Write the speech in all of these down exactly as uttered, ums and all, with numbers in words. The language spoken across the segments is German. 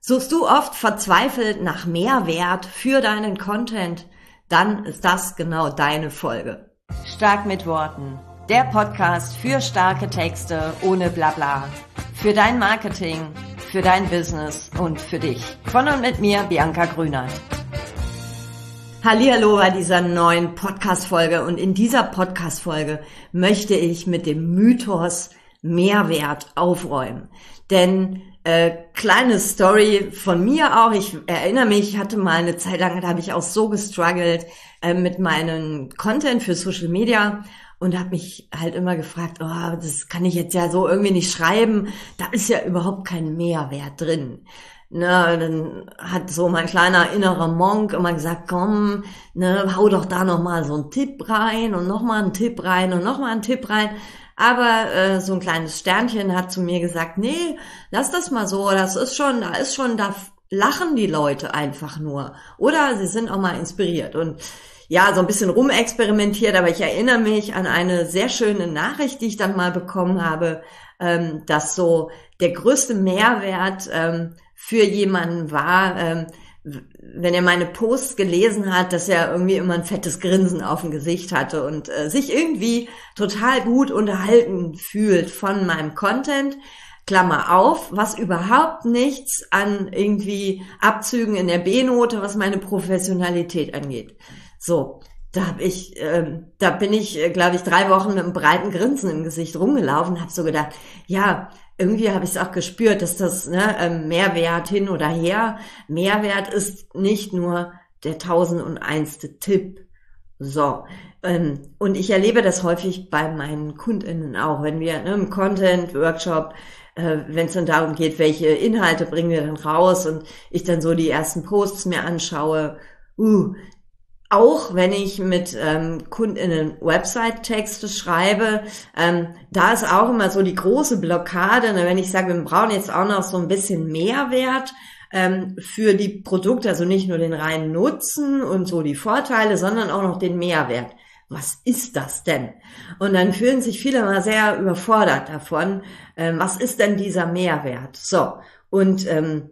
Suchst du oft verzweifelt nach Mehrwert für deinen Content? Dann ist das genau deine Folge. Stark mit Worten. Der Podcast für starke Texte ohne Blabla. Für dein Marketing, für dein Business und für dich. Von und mit mir, Bianca Grünert. Hallihallo bei dieser neuen Podcast-Folge. Und in dieser Podcast-Folge möchte ich mit dem Mythos Mehrwert aufräumen. Denn Äh, kleine Story von mir auch. Ich erinnere mich, ich hatte mal eine Zeit lang, da habe ich auch so gestruggelt äh, mit meinem Content für Social Media und habe mich halt immer gefragt, oh, das kann ich jetzt ja so irgendwie nicht schreiben. Da ist ja überhaupt kein Mehrwert drin. Ne, dann hat so mein kleiner innerer Monk immer gesagt, komm, ne, hau doch da nochmal so einen Tipp rein und nochmal einen Tipp rein und nochmal einen Tipp rein. Aber äh, so ein kleines Sternchen hat zu mir gesagt, nee, lass das mal so, das ist schon, da ist schon, da lachen die Leute einfach nur. Oder sie sind auch mal inspiriert. Und ja, so ein bisschen rumexperimentiert, aber ich erinnere mich an eine sehr schöne Nachricht, die ich dann mal bekommen habe, ähm, dass so der größte Mehrwert ähm, für jemanden war, ähm, wenn er meine Posts gelesen hat, dass er irgendwie immer ein fettes Grinsen auf dem Gesicht hatte und äh, sich irgendwie total gut unterhalten fühlt von meinem Content, Klammer auf, was überhaupt nichts an irgendwie Abzügen in der B-Note, was meine Professionalität angeht. So, da hab ich, ähm, da bin ich, äh, glaube ich, drei Wochen mit einem breiten Grinsen im Gesicht rumgelaufen, habe so gedacht, ja, irgendwie habe ich es auch gespürt, dass das ne, ähm, Mehrwert hin oder her, Mehrwert ist nicht nur der tausendundeinste Tipp. So, ähm, und ich erlebe das häufig bei meinen KundInnen auch, wenn wir ne, im Content-Workshop, äh, wenn es dann darum geht, welche Inhalte bringen wir dann raus und ich dann so die ersten Posts mir anschaue, uh, auch wenn ich mit ähm, KundInnen Website-Texte schreibe, ähm, da ist auch immer so die große Blockade, ne, wenn ich sage, wir brauchen jetzt auch noch so ein bisschen Mehrwert ähm, für die Produkte, also nicht nur den reinen Nutzen und so die Vorteile, sondern auch noch den Mehrwert. Was ist das denn? Und dann fühlen sich viele mal sehr überfordert davon, ähm, was ist denn dieser Mehrwert? So, und ähm,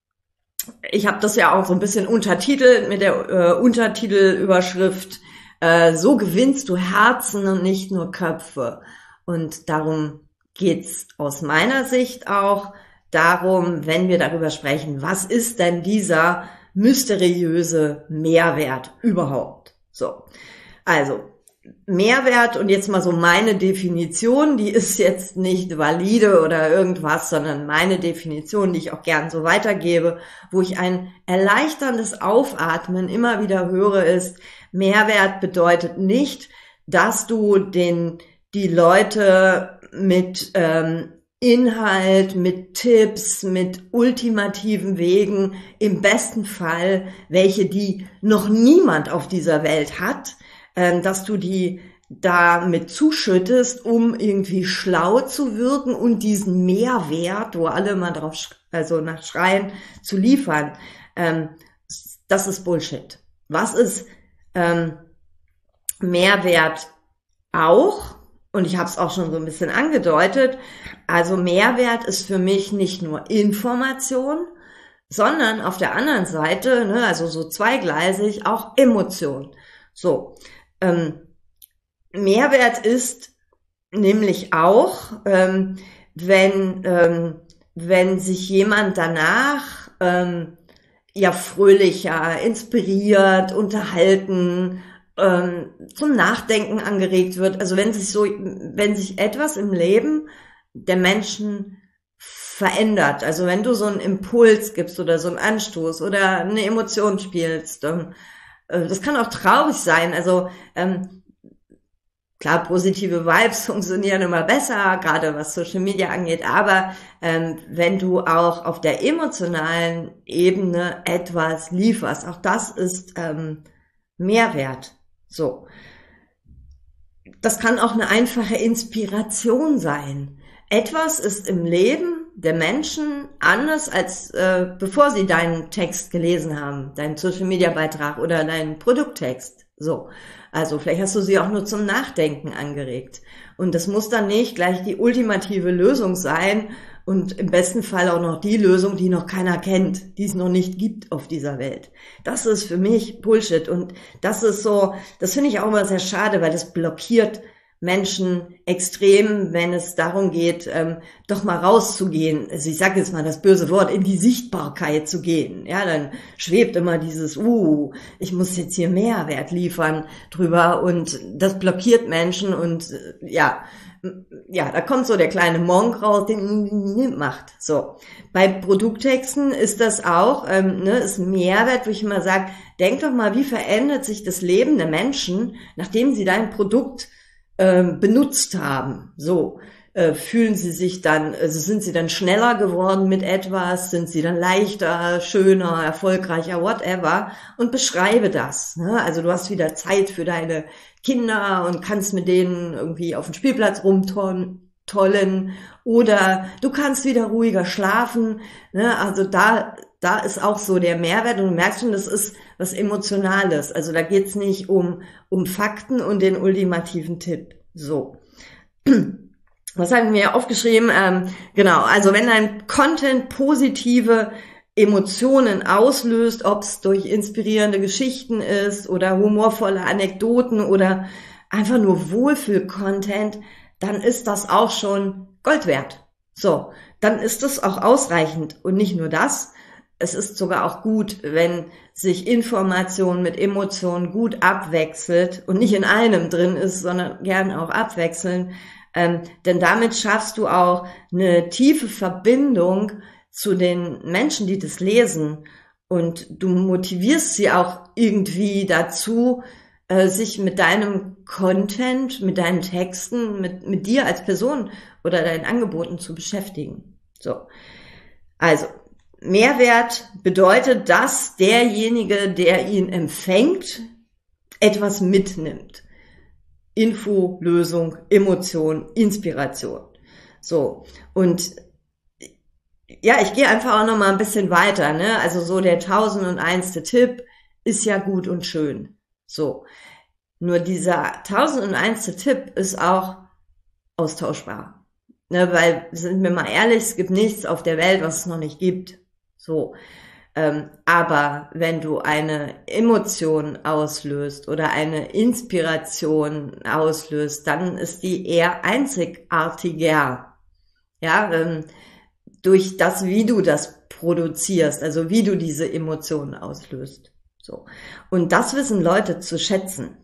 ich habe das ja auch so ein bisschen untertitelt mit der äh, Untertitelüberschrift äh, so gewinnst du Herzen und nicht nur Köpfe. Und darum geht's aus meiner Sicht auch darum, wenn wir darüber sprechen, was ist denn dieser mysteriöse Mehrwert überhaupt? So, also Mehrwert und jetzt mal so meine Definition, die ist jetzt nicht valide oder irgendwas, sondern meine Definition, die ich auch gern so weitergebe, wo ich ein erleichterndes Aufatmen immer wieder höre, ist, Mehrwert bedeutet nicht, dass du den die Leute mit ähm, Inhalt, mit Tipps, mit ultimativen Wegen, im besten Fall, welche die noch niemand auf dieser Welt hat, dass du die damit zuschüttest, um irgendwie schlau zu wirken und diesen Mehrwert, wo alle mal drauf, also nach schreien, zu liefern. Ähm, das ist Bullshit. Was ist ähm, Mehrwert auch? Und ich habe es auch schon so ein bisschen angedeutet. Also Mehrwert ist für mich nicht nur Information, sondern auf der anderen Seite, ne, also so zweigleisig, auch Emotion. So. Ähm, Mehrwert ist nämlich auch, ähm, wenn ähm, wenn sich jemand danach ähm, ja fröhlicher, inspiriert, unterhalten, ähm, zum Nachdenken angeregt wird. Also wenn sich so, wenn sich etwas im Leben der Menschen verändert, also wenn du so einen Impuls gibst oder so einen Anstoß oder eine Emotion spielst, ähm, das kann auch traurig sein, also ähm, klar, positive Vibes funktionieren immer besser, gerade was Social Media angeht, aber ähm, wenn du auch auf der emotionalen Ebene etwas lieferst, auch das ist ähm, Mehrwert. So, das kann auch eine einfache Inspiration sein. Etwas ist im Leben der Menschen anders, als äh, bevor sie deinen Text gelesen haben, deinen Social-Media-Beitrag oder deinen Produkttext. So, also vielleicht hast du sie auch nur zum Nachdenken angeregt. Und das muss dann nicht gleich die ultimative Lösung sein, und im besten Fall auch noch die Lösung, die noch keiner kennt, die es noch nicht gibt auf dieser Welt. Das ist für mich Bullshit und das ist so, das finde ich auch immer sehr schade, weil das blockiert Menschen extrem, wenn es darum geht, ähm, doch mal rauszugehen. Also ich sage jetzt mal das böse Wort, in die Sichtbarkeit zu gehen. Ja, dann schwebt immer dieses, uh, ich muss jetzt hier Mehrwert liefern drüber und das blockiert Menschen und äh, ja, ja, da kommt so der kleine Monk raus, den macht. So, bei Produkttexten ist das auch, ähm, ne, ist ein Mehrwert, wo ich immer sage, denk doch mal, wie verändert sich das Leben der Menschen, nachdem sie dein Produkt ähm, benutzt haben. So, äh, fühlen sie sich dann, also sind sie dann schneller geworden mit etwas, sind sie dann leichter, schöner, erfolgreicher, whatever, und beschreibe das. Ne? Also du hast wieder Zeit für deine Kinder und kannst mit denen irgendwie auf dem Spielplatz rumtollen oder du kannst wieder ruhiger schlafen. Ne? Also da da ist auch so der Mehrwert und du merkst schon, das ist was Emotionales. Also da geht's nicht um um Fakten und den ultimativen Tipp. So. Was haben wir aufgeschrieben? Ähm, genau, also wenn dein Content positive Emotionen auslöst, ob es durch inspirierende Geschichten ist oder humorvolle Anekdoten oder einfach nur Wohlfühl-Content, dann ist das auch schon Gold wert. So, dann ist das auch ausreichend. Und nicht nur das, es ist sogar auch gut, wenn sich Information mit Emotionen gut abwechselt und nicht in einem drin ist, sondern gern auch abwechseln. Ähm, denn damit schaffst du auch eine tiefe Verbindung zu den Menschen, die das lesen, und du motivierst sie auch irgendwie dazu, äh, sich mit deinem Content, mit deinen Texten, mit mit dir als Person oder deinen Angeboten zu beschäftigen. So, also Mehrwert bedeutet, dass derjenige, der ihn empfängt, etwas mitnimmt. Info, Lösung, Emotion, Inspiration. So, und ja, ich gehe einfach auch noch mal ein bisschen weiter, ne? Also so der tausendundeinste Tipp ist ja gut und schön. So. Nur dieser tausendundeinste Tipp ist auch austauschbar. Ne? Weil, sind wir mal ehrlich, es gibt nichts auf der Welt, was es noch nicht gibt. So. Ähm, aber wenn du eine Emotion auslöst oder eine Inspiration auslöst, dann ist die eher einzigartiger. Ja, ähm, durch das, wie du das produzierst, also wie du diese Emotionen auslöst. So. Und das wissen Leute zu schätzen.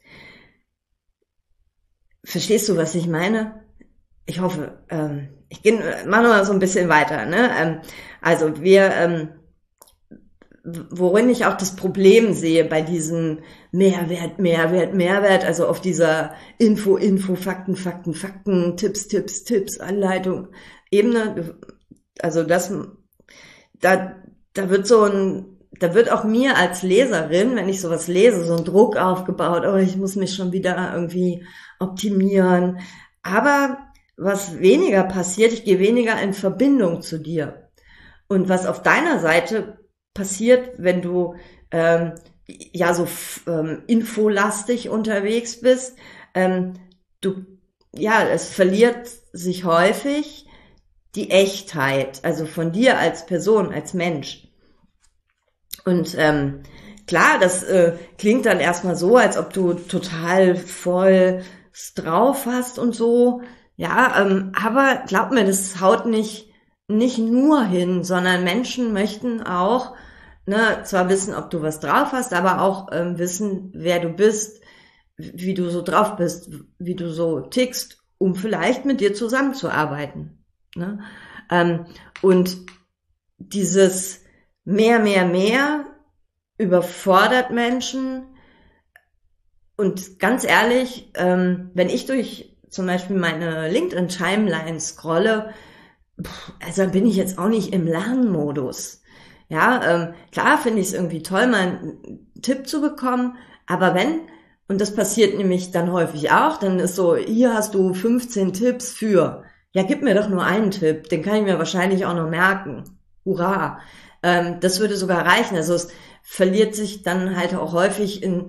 Verstehst du, was ich meine? Ich hoffe, ähm, ich gehe, mach noch mal so ein bisschen weiter, ne? Ähm, also wir, ähm, worin ich auch das Problem sehe bei diesem Mehrwert, Mehrwert, Mehrwert, also auf dieser Info, Info, Fakten, Fakten, Fakten, Tipps, Tipps, Tipps, Anleitung, Ebene, also das, da, da wird so ein, da wird auch mir als Leserin, wenn ich sowas lese, so ein Druck aufgebaut, oh, ich muss mich schon wieder irgendwie optimieren. Aber was weniger passiert, ich gehe weniger in Verbindung zu dir. Und was auf deiner Seite passiert, wenn du ähm, ja so ähm, infolastig unterwegs bist, ähm, du, ja, es verliert sich häufig die Echtheit, also von dir als Person, als Mensch. Und ähm, klar, das äh, klingt dann erstmal so, als ob du total voll drauf hast und so. Ja, ähm, aber glaub mir, das haut nicht nicht nur hin, sondern Menschen möchten auch, ne, zwar wissen, ob du was drauf hast, aber auch ähm, wissen, wer du bist, wie du so drauf bist, wie du so tickst, um vielleicht mit dir zusammenzuarbeiten. Ne? Ähm, und dieses mehr, mehr, mehr überfordert Menschen. Und ganz ehrlich, ähm, wenn ich durch zum Beispiel meine LinkedIn-Timeline scrolle, pff, also bin ich jetzt auch nicht im Lernmodus. Ja, ähm, klar finde ich es irgendwie toll, mal einen Tipp zu bekommen, aber wenn, und das passiert nämlich dann häufig auch, dann ist so, hier hast du fünfzehn Tipps für, ja, gib mir doch nur einen Tipp, den kann ich mir wahrscheinlich auch noch merken. Hurra! Ähm, das würde sogar reichen. Also es verliert sich dann halt auch häufig in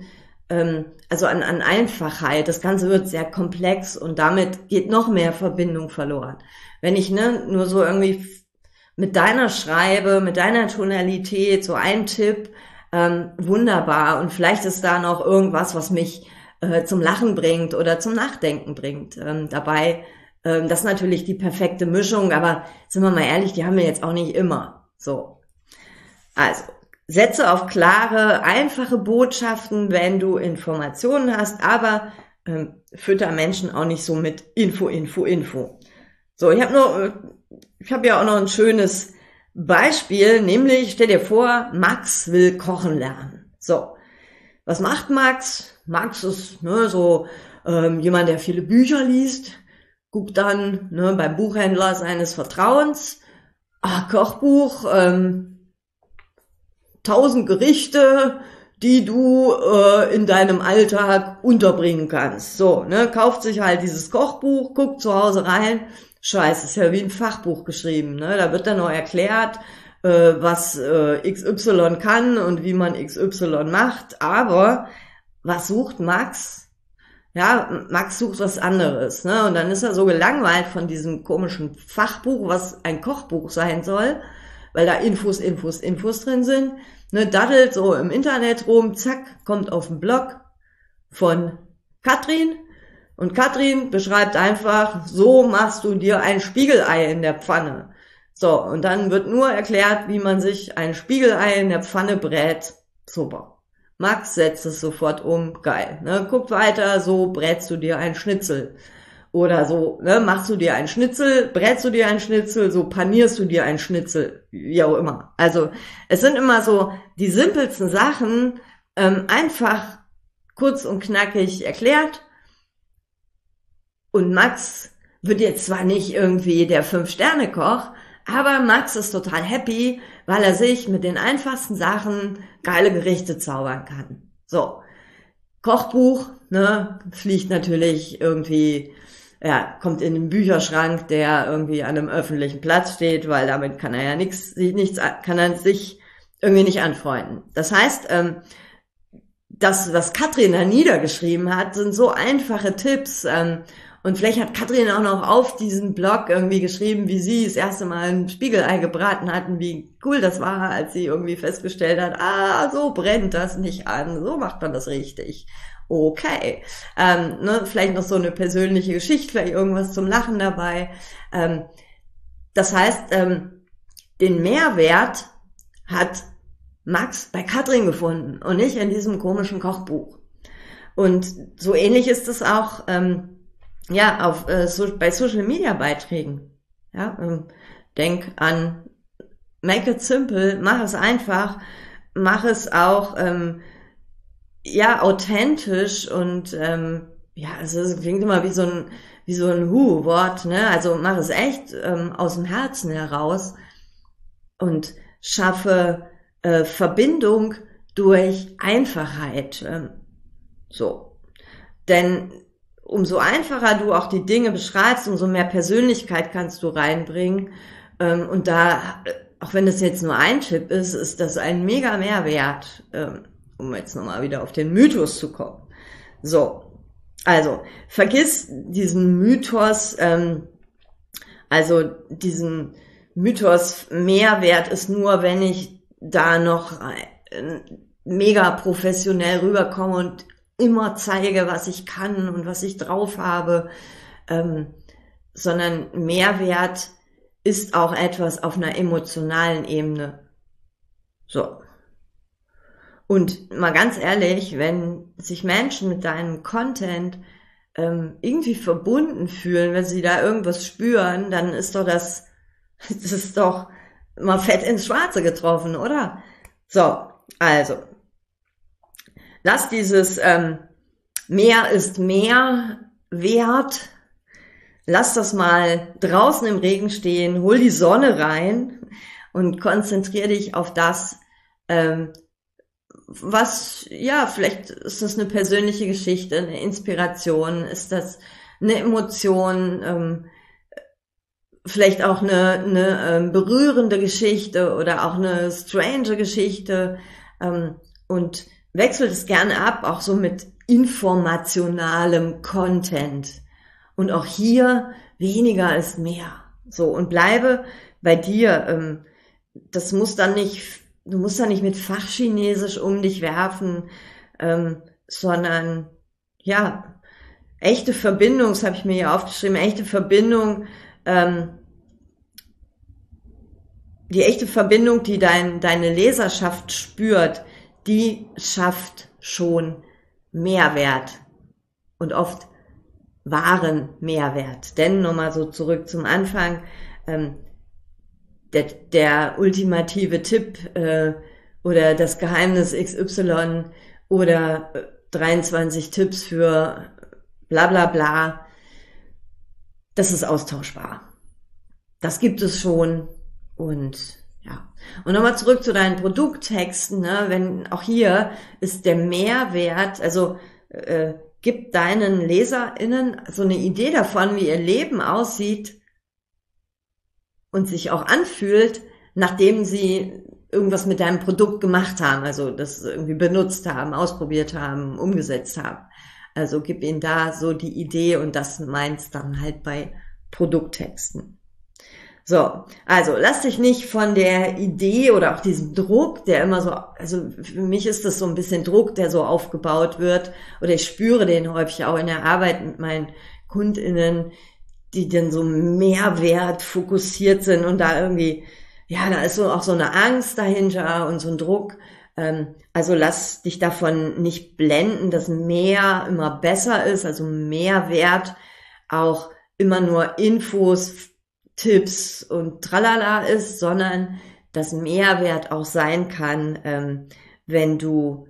ähm, also an, an Einfachheit. Das Ganze wird sehr komplex und damit geht noch mehr Verbindung verloren. Wenn ich ne nur so irgendwie mit deiner Schreibe, mit deiner Tonalität, so ein Tipp, ähm, wunderbar. Und vielleicht ist da noch irgendwas, was mich äh, zum Lachen bringt oder zum Nachdenken bringt. Ähm, dabei, ähm, das ist natürlich die perfekte Mischung, aber sind wir mal ehrlich, die haben wir jetzt auch nicht immer. So. Also, setze auf klare, einfache Botschaften, wenn du Informationen hast, aber ähm, fütter Menschen auch nicht so mit Info, Info, Info. So, ich habe nur, ich habe ja auch noch ein schönes Beispiel, nämlich stell dir vor, Max will kochen lernen. So, was macht Max? Max ist ne, so ähm, jemand, der viele Bücher liest, guckt dann ne, beim Buchhändler seines Vertrauens, ah, Kochbuch, ähm, tausend Gerichte, die du äh, in deinem Alltag unterbringen kannst. So, ne, kauft sich halt dieses Kochbuch, guckt zu Hause rein. Scheiße, ist ja wie ein Fachbuch geschrieben, ne? Da wird dann noch erklärt, äh, was äh, X Y kann und wie man X Y macht. Aber was sucht Max? Ja, Max sucht was anderes, ne? Und dann ist er so gelangweilt von diesem komischen Fachbuch, was ein Kochbuch sein soll, weil da Infos, Infos, Infos drin sind. Ne, daddelt so im Internet rum, zack, kommt auf den Blog von Katrin und Katrin beschreibt einfach, so machst du dir ein Spiegelei in der Pfanne. So, und dann wird nur erklärt, wie man sich ein Spiegelei in der Pfanne brät. Super. Max setzt es sofort um, geil. Ne, guck weiter, so brätst du dir ein Schnitzel. Oder so, ne, machst du dir ein Schnitzel, brätst du dir ein Schnitzel, so panierst du dir ein Schnitzel, wie auch immer. Also es sind immer so die simpelsten Sachen, ähm, einfach kurz und knackig erklärt. Und Max wird jetzt zwar nicht irgendwie der Fünf-Sterne-Koch, aber Max ist total happy, weil er sich mit den einfachsten Sachen geile Gerichte zaubern kann. So, Kochbuch, ne, fliegt natürlich irgendwie, ja, kommt in den Bücherschrank, der irgendwie an einem öffentlichen Platz steht, weil damit kann er ja nichts, nichts, kann er sich irgendwie nicht anfreunden. Das heißt, ähm, das, was Katrin da niedergeschrieben hat, sind so einfache Tipps, ähm, und vielleicht hat Katrin auch noch auf diesen Blog irgendwie geschrieben, wie sie das erste Mal ein Spiegelei gebraten hatten, wie cool das war, als sie irgendwie festgestellt hat, ah, so brennt das nicht an, so macht man das richtig. Okay, ähm, ne, vielleicht noch so eine persönliche Geschichte, vielleicht irgendwas zum Lachen dabei. Ähm, das heißt, ähm, den Mehrwert hat Max bei Katrin gefunden und nicht in diesem komischen Kochbuch. Und so ähnlich ist es auch ähm, ja auf äh, so, bei Social Media Beiträgen. Ja, ähm, denk an make it simple, mach es einfach, mach es auch ähm, ja authentisch und ähm, ja, also es klingt immer wie so ein wie so ein Hu-Wort, ne? Also mach es echt ähm, aus dem Herzen heraus und schaffe äh, Verbindung durch Einfachheit. Ähm, so, denn umso einfacher du auch die Dinge beschreibst, umso mehr Persönlichkeit kannst du reinbringen. Ähm, und da, auch wenn das jetzt nur ein Tipp ist, ist das ein mega Mehrwert, ähm, um jetzt nochmal wieder auf den Mythos zu kommen. So, also vergiss diesen Mythos, ähm, also diesen Mythos Mehrwert ist nur, wenn ich da noch äh, mega professionell rüberkomme und immer zeige, was ich kann und was ich drauf habe, ähm, sondern Mehrwert ist auch etwas auf einer emotionalen Ebene. So. Und mal ganz ehrlich, wenn sich Menschen mit deinem Content ähm, irgendwie verbunden fühlen, wenn sie da irgendwas spüren, dann ist doch das, das ist doch mal fett ins Schwarze getroffen, oder? So, also lass dieses ähm, mehr ist mehr Wert, lass das mal draußen im Regen stehen, hol die Sonne rein und konzentrier dich auf das, ähm, was, ja, vielleicht ist das eine persönliche Geschichte, eine Inspiration, ist das eine Emotion, ähm, vielleicht auch eine, eine ähm, berührende Geschichte oder auch eine strange Geschichte, ähm, und wechsel es gerne ab, auch so mit informationalem Content. Und auch hier weniger ist mehr. So, und bleibe bei dir. Ähm, das muss dann nicht, du musst da nicht mit Fachchinesisch um dich werfen, ähm, sondern, ja, echte Verbindung, das habe ich mir hier aufgeschrieben, echte Verbindung, ähm, die echte Verbindung, die dein, deine Leserschaft spürt, die schafft schon Mehrwert und oft wahren Mehrwert. Denn nochmal so zurück zum Anfang, ähm, der, der ultimative Tipp äh, oder das Geheimnis X Y oder dreiundzwanzig Tipps für bla bla bla, das ist austauschbar. Das gibt es schon und ja. Und nochmal zurück zu deinen Produkttexten, ne? Wenn auch hier ist der Mehrwert, also äh, gib deinen LeserInnen so eine Idee davon, wie ihr Leben aussieht und sich auch anfühlt, nachdem sie irgendwas mit deinem Produkt gemacht haben, also das irgendwie benutzt haben, ausprobiert haben, umgesetzt haben. Also gib ihnen da so die Idee und das meinst dann halt bei Produkttexten. So, also lass dich nicht von der Idee oder auch diesem Druck, der immer so, also für mich ist das so ein bisschen Druck, der so aufgebaut wird, oder ich spüre den häufig auch in der Arbeit mit meinen KundInnen, die dann so Mehrwert fokussiert sind und da irgendwie, ja, da ist so auch so eine Angst dahinter und so ein Druck. Also lass dich davon nicht blenden, dass mehr immer besser ist, also Mehrwert auch immer nur Infos, Tipps und tralala ist, sondern dass Mehrwert auch sein kann, ähm, wenn du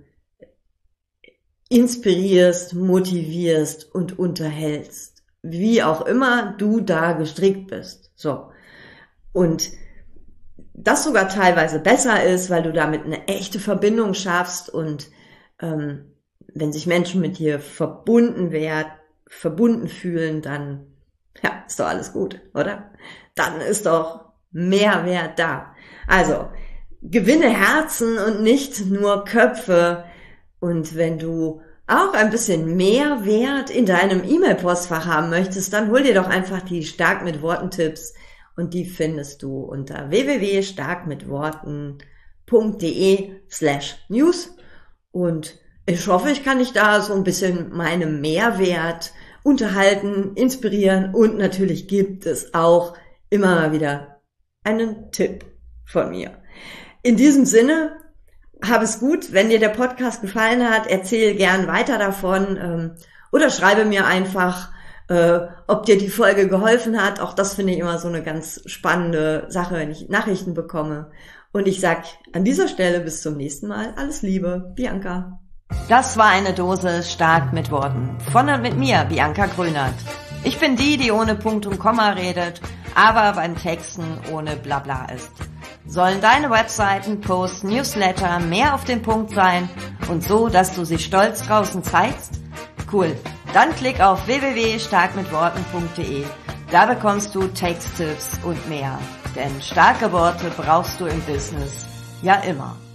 inspirierst, motivierst und unterhältst. Wie auch immer du da gestrickt bist. So. Und das sogar teilweise besser ist, weil du damit eine echte Verbindung schaffst und ähm, wenn sich Menschen mit dir verbunden werden, verbunden fühlen, dann ja, ist doch alles gut, oder? Dann ist doch Mehrwert da. Also, gewinne Herzen und nicht nur Köpfe. Und wenn du auch ein bisschen Mehrwert in deinem E-Mail-Postfach haben möchtest, dann hol dir doch einfach die Stark mit Worten Tipps und die findest du unter w w w punkt stark mit worten punkt d e slash news. Und ich hoffe, ich kann dich da so ein bisschen meinem Mehrwert unterhalten, inspirieren und natürlich gibt es auch immer mal wieder einen Tipp von mir. In diesem Sinne, hab es gut. Wenn dir der Podcast gefallen hat, erzähl gern weiter davon ähm, oder schreibe mir einfach, äh, ob dir die Folge geholfen hat. Auch das finde ich immer so eine ganz spannende Sache, wenn ich Nachrichten bekomme. Und ich sag an dieser Stelle bis zum nächsten Mal. Alles Liebe, Bianca. Das war eine Dose Stark mit Worten. Von und mit mir, Bianca Grünert. Ich bin die, die ohne Punkt und Komma redet, aber beim Texten ohne Blabla ist. Sollen deine Webseiten, Posts, Newsletter mehr auf den Punkt sein und so, dass du sie stolz draußen zeigst? Cool. Dann klick auf w w w punkt stark mit worten punkt d e. Da bekommst du Texttipps und mehr. Denn starke Worte brauchst du im Business ja immer.